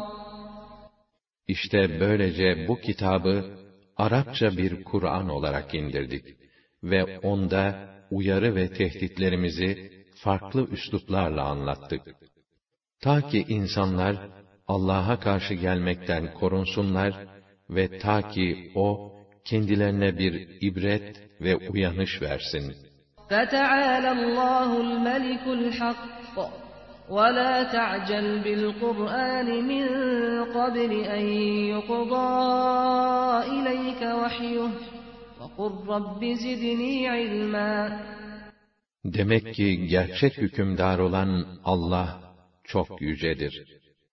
İşte böylece bu kitabı Arapça bir Kur'an olarak indirdik ve onda uyarı ve tehditlerimizi farklı üsluplarla anlattık. Ta ki insanlar Allah'a karşı gelmekten korunsunlar ve ta ki O kendilerine bir ibret ve uyanış versin. فَتَعَالَى اللّٰهُ الْمَلِكُ الْحَقِّ وَلَا تَعْجَلْ بِالْقُرْآنِ مِنْ قَبْلِ أَنْ يُقْضَى إِلَيْكَ وَحْيُهُ وَقُلْ رَبِّ زِدْنِي عِلْمًا. Demek ki gerçek hükümdar olan Allah çok yücedir.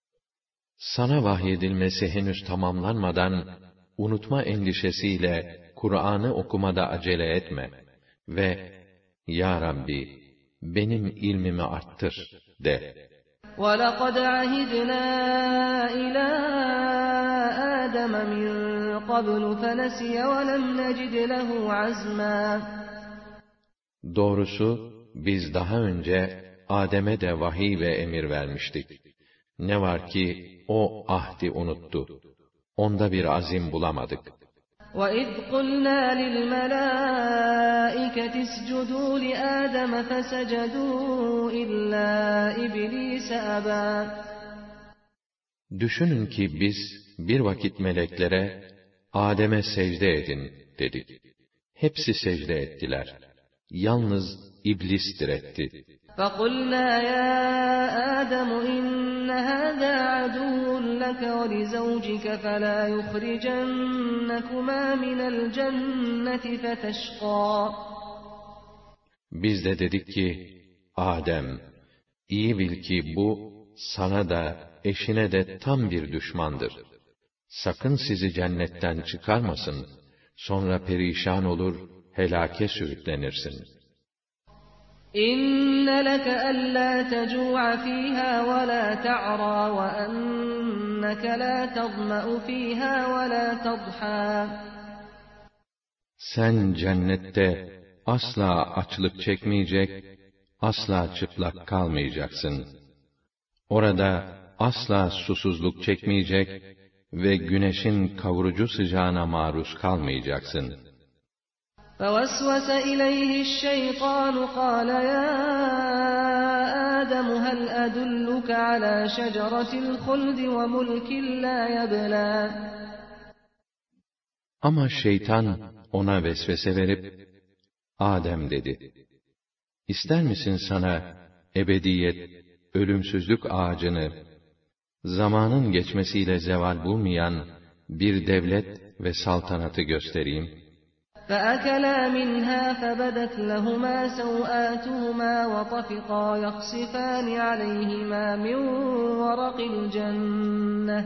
Sana vahyedilmesi henüz tamamlanmadan, unutma endişesiyle Kur'an'ı okumada acele etme ve Ya Rabbi, benim ilmimi arttır de. وَلَقَدْ عَهِدْنَا إِلَى آدَمَ مِنْ قَبْلُ فَنَسِيَ وَلَمْ نَجِدْ لَهُ عَزْمًا. Doğrusu, biz daha önce Adem'e de vahiy ve emir vermiştik. Ne var ki, o ahdi unuttu. Onda bir azim bulamadık. وَإِذْ قُلْنَا لِلْمَلَائِكَةِ اسْجُدُوا لِآدَمَ فَسَجَدُوا إِلَّا إِبْلِيسَ أَبَى. Düşünün ki biz bir vakit meleklere Adem'e secde edin dedik. Hepsi secde ettiler. Yalnız İblis diretti. فَقُلْنَا يَا آدَمُ إِنَّ هَذَا عَدُوٌّ لَكَ وَلِزَوْجِكَ فَلَا يُخْرِجَنَّكُمَا مِنَ الْجَنَّةِ فَتَشْقَى. Biz de dedik ki, Adem, iyi bil ki bu, sana da, eşine de tam bir düşmandır. Sakın sizi cennetten çıkarmasın, sonra perişan olur, helake sürüklenirsin. İnne leke ellâ tecû'a fîhâ ve lâ te'râ ve enneke lâ tazma'u fîhâ ve lâ tadhâ. Sen cennette asla açlık çekmeyecek, asla çıplak kalmayacaksın. Orada asla susuzluk çekmeyecek ve güneşin kavurucu sıcağına maruz kalmayacaksın. فَوَسْوَسَ إِلَيْهِ الشَّيْطَانُ قَالَ يَا آدَمُ هَلْ أَدُلُّكَ عَلَى شَجَرَةِ الْخُلْدِ وَمُلْكٍ لَا يَبْلَى. Ama şeytan ona vesvese verip, Adem dedi, İster misin sana ebediyet, ölümsüzlük ağacını, zamanın geçmesiyle zeval bulmayan bir devlet ve saltanatı göstereyim? فَأَكَلَا مِنْهَا فَبَدَتْ لَهُمَا سَوْآتُهُمَا وَطَفِقَا يَخْصِفَانِ عَلَيْهِمَا مِنْ وَرَقِ الْجَنَّةِ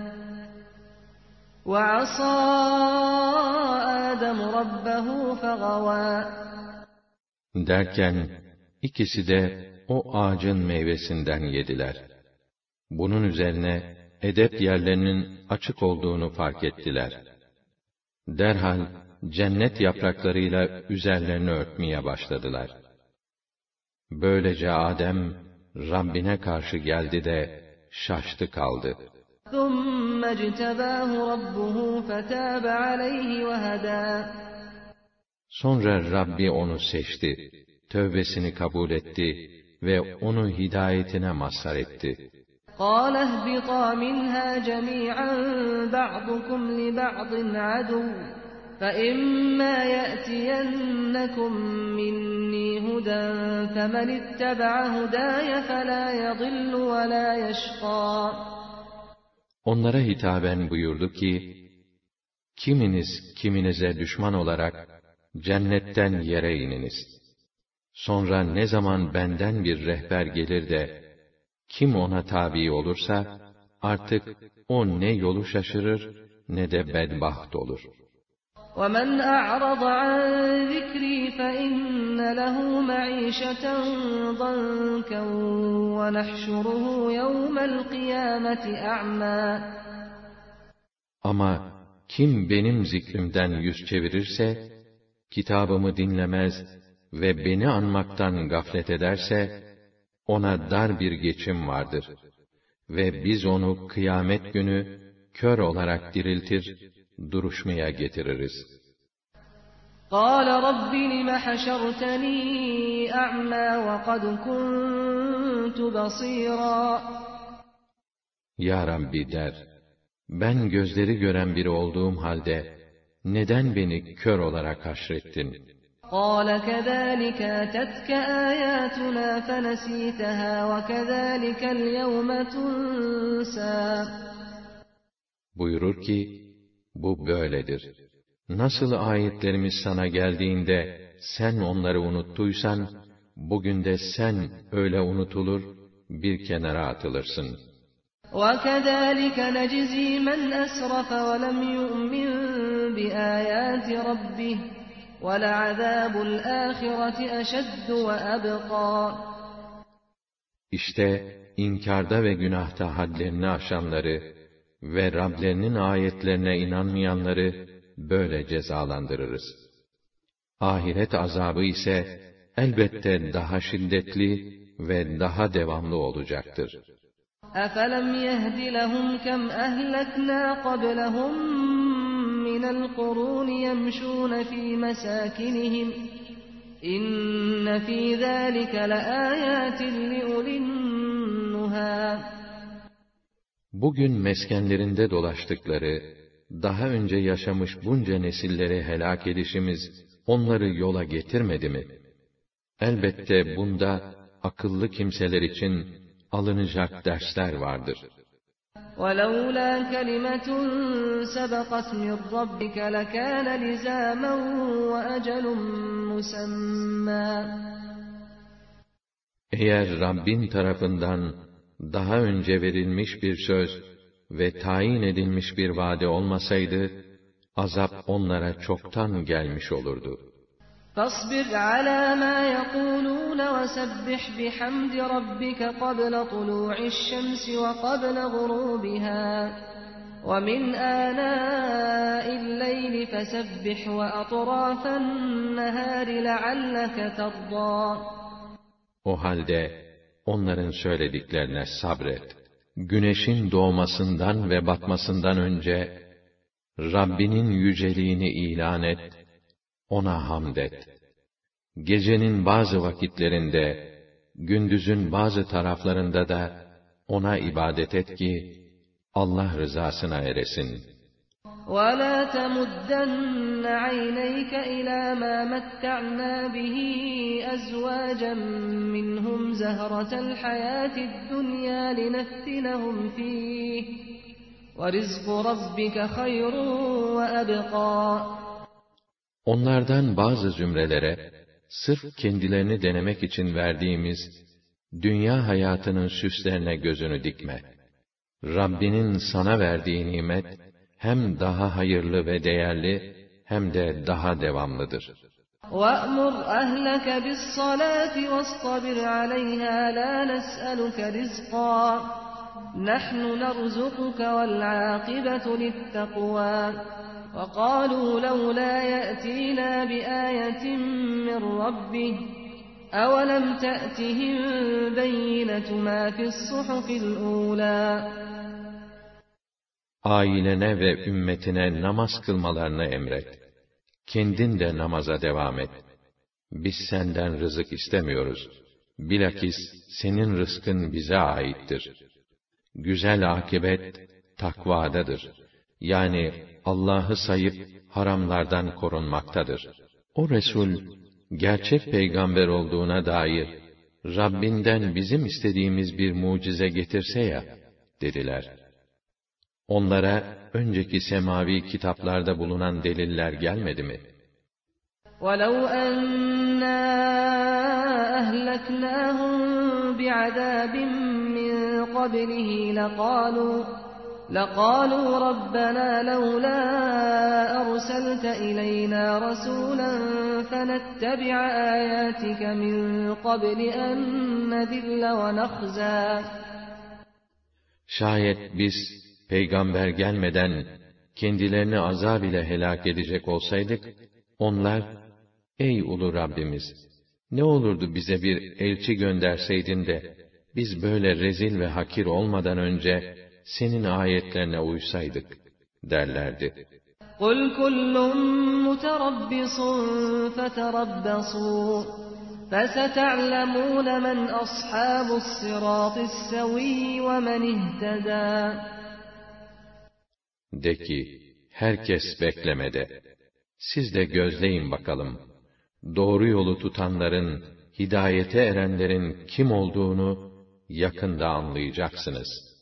وَعَصَى آدَمُ رَبَّهُ فَغَوَى. Derken ikisi de o ağacın meyvesinden yediler. Bunun üzerine edep yerlerinin açık olduğunu fark ettiler. Derhal cennet yapraklarıyla üzerlerini örtmeye başladılar. Böylece Adem Rabbine karşı geldi de şaştı kaldı. ثُمَّ اجْتَبَاهُ رَبُّهُ فَتَابَ عَلَيْهِ وَهَدَى. Sonra Rabbi onu seçti, tövbesini kabul etti ve onu hidayetine mazhar etti. قَالَ اهْبِطَا مِنْهَا جَمِيعًا بَعْضُكُمْ لِبَعْضٍ عَدُوٌّ فَإِمَّا يَأْتِيَنَّكُمْ مِنِّي هُدًى فَمَنِ اتَّبَعَ هُدَايَ فَلَا يَضِلُّ وَلَا يَشْقَى. Onlara hitaben buyurdu ki, kiminiz kiminize düşman olarak cennetten yere ininiz. Sonra ne zaman benden bir rehber gelir de, kim ona tabi olursa, artık o ne yolu şaşırır, ne de bedbaht olur. وَمَنْ أَعْرَضَ عَنْ ذِكْرِي فَإِنَّ لَهُ مَعِيشَةً ضَنكًا وَنَحْشُرُهُ يَوْمَ الْقِيَامَةِ أَعْمَى. Ama kim benim zikrimden yüz çevirirse, kitabımı dinlemez ve beni anmaktan gaflet ederse, ona dar bir geçim vardır. Ve biz onu kıyamet günü kör olarak diriltir, duruşmaya getiririz. قَالَ رَبِّ لِمَ حَشَرْتَنِي أَعْمَى وَقَدْ كُنْتُ بَصِيرًا. Ya Rabbi der, ben gözleri gören biri olduğum halde, neden beni kör olarak haşrettin? قَالَ كَذَٰلِكَ أَتَتْكَ آيَاتُنَا فَنَسِيتَهَا وَكَذَٰلِكَ الْيَوْمَ تُنْسَى. Buyurur ki, bu böyledir. Nasıl ayetlerimiz sana geldiğinde, sen onları unuttuysan, bugün de sen öyle unutulur, bir kenara atılırsın. وَكَذَٰلِكَ نَجْزِي مَنْ أَسْرَفَ وَلَمْ يُؤْمِنْ بِآيَاتِ رَبِّهِ وَلَعَذَابُ الْآخِرَةِ أَشَدُّ وَأَبْقَى. İşte inkarda ve günahta hadlerini aşanları ve Rablerinin ayetlerine inanmayanları böyle cezalandırırız. Ahiret azabı ise elbette daha şiddetli ve daha devamlı olacaktır. أَفَلَمْ يَهْدِ لَهُمْ كَمْ أَهْلَكْنَا قَبْلَهُمْ مِنَ الْقُرُونِ يَمْشُونَ فِي مَسَاكِنِهِمْ إِنَّ فِي ذَٰلِكَ لَآيَاتٍ لِأُولِي النُّهَى. Bugün meskenlerinde dolaştıkları, daha önce yaşamış bunca nesilleri helak edişimiz, onları yola getirmedi mi? Elbette bunda, akıllı kimseler için, alınacak dersler vardır. وَلَوْلَا كَلِمَةٌ سَبَقَتْ مِنْ رَبِّكَ لَكَانَ لِزَامًا وَأَجَلٌ مُّسَمًّى. Eğer Rabbin tarafından daha önce verilmiş bir söz ve tayin edilmiş bir vade olmasaydı, azap onlara çoktan gelmiş olurdu. فَاصْبِرْ عَلَى مَا يَقُولُونَ وَسَبِّحْ بِحَمْدِ رَبِّكَ قَبْلَ طُلُوعِ الشَّمْسِ وَقَبْلَ غُرُوبِهَا وَمِنْ آنَاءِ اللَّيْلِ فَسَبِّحْ وَأَطْرَافَ النَّهَارِ لَعَلَّكَ تَرْضَىٰ. O halde onların söylediklerine sabret. Güneşin doğmasından ve batmasından önce Rabbinin yüceliğini ilan et, ona hamd et. Gecenin bazı vakitlerinde, gündüzün bazı taraflarında da ona ibadet et ki Allah rızasına eresin. وَلَا تَمُدَّنَّ عَيْنَيْكَ إِلَى مَا مَتَّعْنَا بِهِ أَزْوَاجًا مِّنْهُمْ زَهْرَةَ الْحَيَاةِ الدُّنْيَا لِنَفْتِنَهُمْ فِيهِ وَرِزْقُ رَبِّكَ خَيْرٌ وَأَبْقَىٰ. Onlardan bazı zümrelere, sırf kendilerini denemek için verdiğimiz dünya hayatının süslerine gözünü dikme. Rabbinin sana verdiği nimet, hem daha hayırlı ve değerli, hem de daha devamlıdır. وَأْمُرْ أَهْلَكَ بِالصَّلَاةِ وَاصْطَبِرْ عَلَيْهَا لَا نَسْأَلُكَ رِزْقًا نَحْنُ نَرْزُقُكَ وَالْعَاقِبَةُ لِلتَّقْوَى وَقَالُوا لَوْلَا يَأْتِينَا بِآيَةٍ مِّن رَّبِّهِ أَوَلَمْ تَأْتِهِم بَيِّنَةُ مَا فِي الصُّحُفِ الْأُولَى. Ailene ve ümmetine namaz kılmalarını emret. Kendin de namaza devam et. Biz senden rızık istemiyoruz. Bilakis senin rızkın bize aittir. Güzel akibet takvadadır. Yani Allah'ı sayıp haramlardan korunmaktadır. O Resul, gerçek peygamber olduğuna dair Rabbinden bizim istediğimiz bir mucize getirse ya, dediler. Onlara önceki semavi kitaplarda bulunan deliller gelmedi mi? وَلَوْ أَنَّا أَهْلَكْنَاهُمْ بِعَذَابٍ مِّن قَبْلِهِ لَقَالُوا لَقَالُوا رَبَّنَا لَوْلَا أَرْسَلْتَ إِلَيْنَا رَسُولًا فَنَتَّبِعَ آيَاتِكَ مِن قَبْلِ أَن نَّذِلَّ وَنَخْزَىٰ. Şayet biz peygamber gelmeden kendilerini azab ile helak edecek olsaydık, onlar, ey ulu Rabbimiz, ne olurdu bize bir elçi gönderseydin de, biz böyle rezil ve hakir olmadan önce, senin ayetlerine uysaydık, derlerdi. قُلْ كُلٌّ مُتَرَبِّصٌ فَتَرَبَّصُوا فَسَتَعْلَمُونَ مَنْ أَصْحَابُ الصِّرَاطِ السَّوِيِّ وَمَنِ اهْتَدَىٰ. De ki, herkes beklemede. Siz de gözleyin bakalım. Doğru yolu tutanların, hidayete erenlerin kim olduğunu yakında anlayacaksınız.